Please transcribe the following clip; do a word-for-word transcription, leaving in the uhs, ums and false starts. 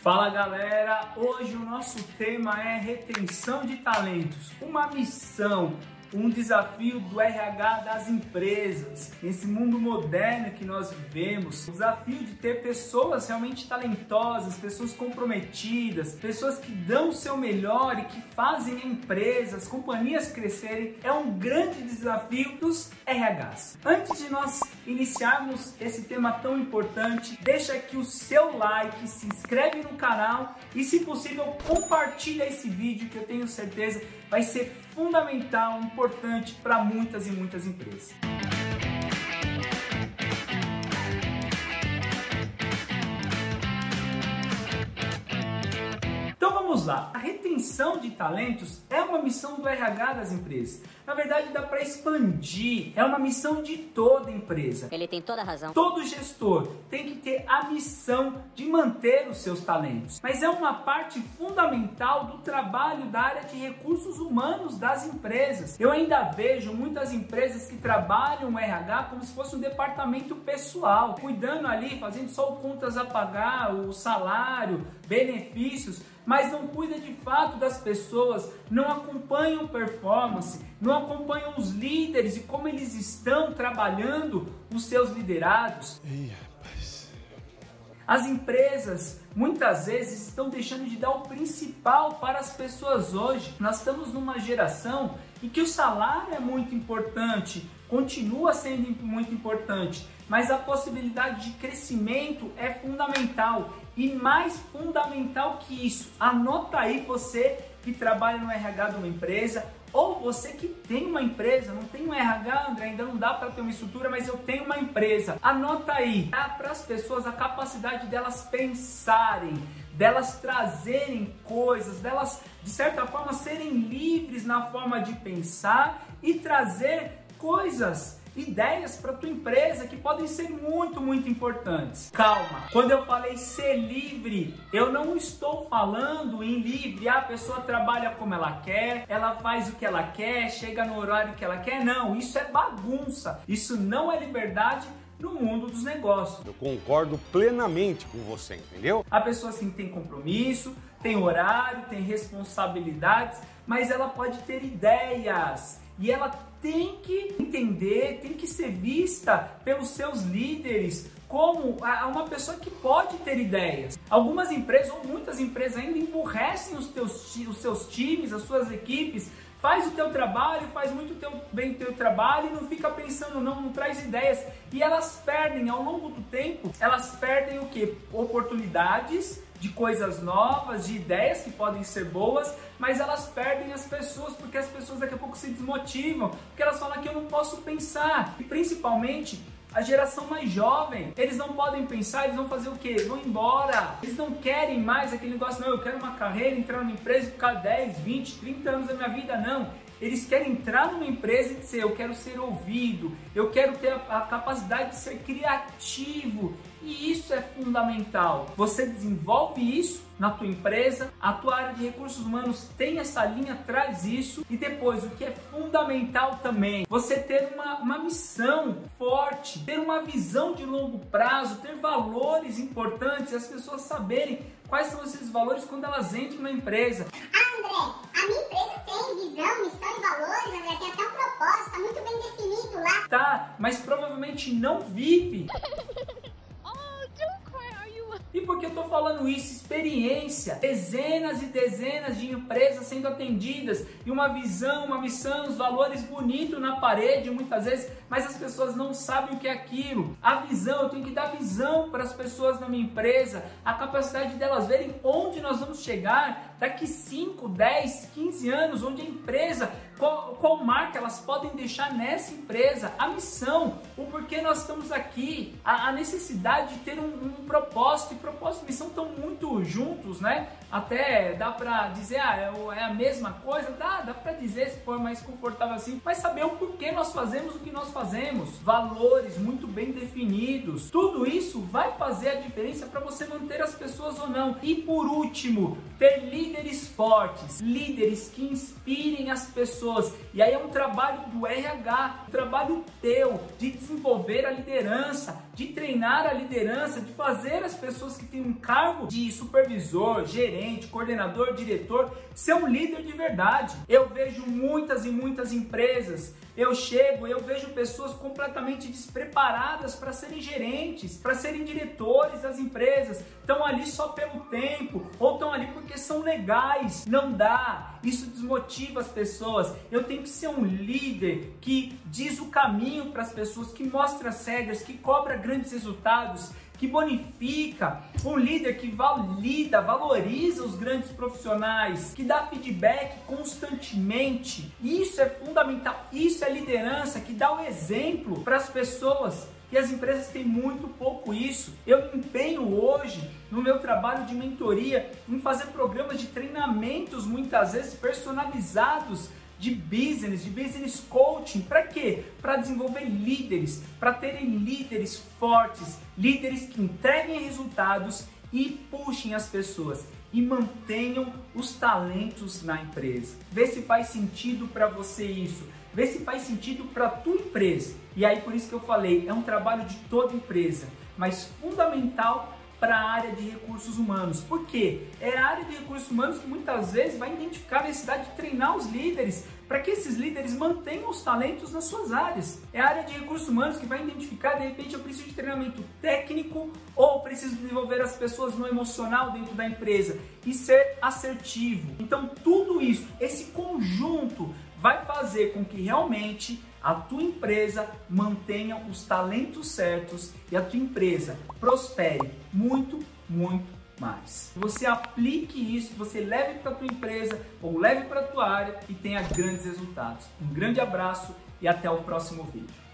Fala galera, hoje o nosso tema é retenção de talentos, uma missão, um desafio do R H das empresas. Nesse mundo moderno que nós vivemos, o desafio de ter pessoas realmente talentosas, pessoas comprometidas, pessoas que dão o seu melhor e que fazem a empresa, as companhias crescerem, é um grande desafio dos R Hs. Antes de nós iniciarmos esse tema tão importante, deixa aqui o seu like, se inscreve no canal e, se possível, compartilha esse vídeo que eu tenho certeza vai ser fundamental, importante para muitas e muitas empresas. Então vamos lá, a retenção de talentos é uma missão do R H das empresas. Na verdade dá para expandir, é uma missão de toda empresa. Ele tem toda a razão. Todo gestor tem que ter a missão de manter os seus talentos, mas é uma parte fundamental do trabalho da área de recursos humanos das empresas. Eu ainda vejo muitas empresas que trabalham o R H como se fosse um departamento pessoal, cuidando ali, fazendo só o contas a pagar, o salário, benefícios, mas não cuida de fato das pessoas, não acompanham performance, não acompanham os líderes e como eles estão trabalhando os seus liderados. Ih, rapaz. As empresas muitas vezes estão deixando de dar o principal para as pessoas hoje. Nós estamos numa geração em que o salário é muito importante, continua sendo muito importante, mas a possibilidade de crescimento é fundamental. E mais fundamental que isso, anota aí você que trabalha no R H de uma empresa, ou você que tem uma empresa, não tem um R H, André, ainda não dá para ter uma estrutura, mas eu tenho uma empresa. Anota aí, dá para as pessoas a capacidade delas pensarem, delas trazerem coisas, delas de certa forma serem livres na forma de pensar e trazer coisas, ideias para tua empresa que podem ser muito, muito importantes. Calma, quando eu falei ser livre, eu não estou falando em livre, a pessoa trabalha como ela quer, ela faz o que ela quer, chega no horário que ela quer. Não, isso é bagunça, isso não é liberdade no mundo dos negócios. Eu concordo plenamente com você, entendeu? A pessoa sim tem compromisso, tem horário, tem responsabilidades, mas ela pode ter ideias e ela tem que entender, tem que ser vista pelos seus líderes como uma pessoa que pode ter ideias. Algumas empresas, ou muitas empresas ainda emburrecem os, teus, os seus times, as suas equipes, faz o teu trabalho, faz muito teu, bem o teu trabalho e não fica pensando, não, não traz ideias. E elas perdem, ao longo do tempo, elas perdem o quê? Oportunidades de coisas novas, de ideias que podem ser boas, mas elas perdem as pessoas, porque as pessoas daqui a pouco se desmotivam, porque elas falam que eu não posso pensar. E principalmente a geração mais jovem, eles não podem pensar, eles vão fazer o quê? Vão embora. Eles não querem mais aquele negócio, não, eu quero uma carreira, entrar numa empresa e ficar dez, vinte, trinta anos da minha vida, não. Eles querem entrar numa empresa e dizer, eu quero ser ouvido, eu quero ter a, a capacidade de ser criativo. E isso é fundamental. Você desenvolve isso na tua empresa, a tua área de recursos humanos tem essa linha, traz isso. E depois, o que é fundamental também, você ter uma, uma missão forte, ter uma visão de longo prazo, ter valores importantes, as pessoas saberem quais são esses valores quando elas entram na empresa. Ah, André, a minha empresa tem visão, missão e valores, André, tem até um propósito, tá muito bem definido lá. Tá, mas provavelmente não vive. E por que eu tô falando isso? Experiência, dezenas e dezenas de empresas sendo atendidas e uma visão, uma missão, os valores bonitos na parede muitas vezes, mas as pessoas não sabem o que é aquilo. A visão, eu tenho que dar visão para as pessoas na minha empresa, a capacidade delas verem onde nós vamos chegar daqui cinco, dez, quinze anos, onde a empresa, qual, qual marca elas podem deixar nessa empresa, a missão, o porquê nós estamos aqui, a, a necessidade de ter um, um propósito, e propósito e missão estão muito juntos, né? até dá pra dizer, ah, é a mesma coisa, dá, dá pra dizer se for mais confortável assim, mas saber o porquê nós fazemos o que nós fazemos, valores muito bem definidos, tudo isso vai fazer a diferença para você manter as pessoas ou não. E por último, ter líderes fortes, líderes que inspirem as pessoas, e aí é um trabalho do R H, um trabalho teu, de desenvolver a liderança, de treinar a liderança, de fazer as pessoas que têm um cargo de supervisor, gerente, coordenador, diretor, ser um líder de verdade. Eu vejo muitas e muitas empresas, eu chego, eu vejo pessoas completamente despreparadas para serem gerentes, para serem diretores das empresas, estão ali só pelo tempo, ou estão ali porque são legais. Não dá, isso desmotiva as pessoas. Eu tenho que ser um líder que diz o caminho para as pessoas, que mostra as regras, que cobra grandes resultados, que bonifica, um líder que valida, valoriza os grandes profissionais, que dá feedback constantemente. Isso é fundamental, isso é liderança, que dá o exemplo para as pessoas. E as empresas têm muito pouco isso. Eu me empenho hoje no meu trabalho de mentoria em fazer programas de treinamentos, muitas vezes personalizados, de business, de business coaching. Para quê? Para desenvolver líderes, para terem líderes fortes, líderes que entreguem resultados e puxem as pessoas e mantenham os talentos na empresa. Vê se faz sentido para você isso. Vê se faz sentido para a tua empresa. E aí por isso que eu falei, é um trabalho de toda empresa, mas fundamental para a área de recursos humanos. Por quê? É a área de recursos humanos que muitas vezes vai identificar a necessidade de treinar os líderes para que esses líderes mantenham os talentos nas suas áreas. É a área de recursos humanos que vai identificar, de repente, eu preciso de treinamento técnico ou preciso desenvolver as pessoas no emocional dentro da empresa e ser assertivo. Então, tudo isso, esse conjunto, vai fazer com que realmente a tua empresa mantenha os talentos certos e a tua empresa prospere muito, muito mais. Você aplique isso, você leve para a tua empresa ou leve para a tua área e tenha grandes resultados. Um grande abraço e até o próximo vídeo.